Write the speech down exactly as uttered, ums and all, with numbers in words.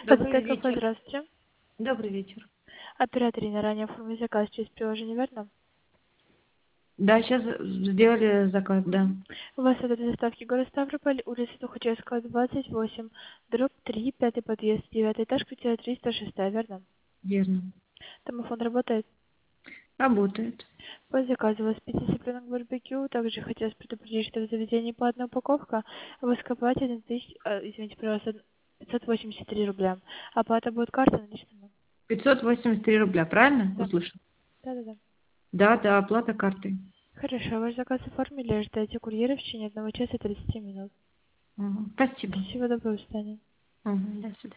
Добрый Казатек кафе, вечер. здравствуйте. Добрый вечер. Оператор на ранее оформил заказ через приложение, верно? Да, сейчас сделали заказ, да. Мгм. У вас это доставки город Ставрополь, улица Тухачевского, двадцать восемь, дробь три, пятый подъезд, девятый этаж, квартира триста шесть, верно? Верно. Домофон работает. Работает. По заказу у вас пицца цыпленок барбекю. Также хотелось предупредить, что в заведении по одной упаковка, а вы скопаете один тысяч, а, извините, пожалуйста, пятьсот восемьдесят три рубля. Оплата будет картой наличными. пятьсот восемьдесят три рубля, правильно Да, услышал? да, да, да. Да, да, оплата картой. Хорошо, ваш заказ оформили, ждайте курьера в течение одного часа тридцати минут. Мгм. Спасибо. Всего доброго, до свидания. Мгм. До свидания.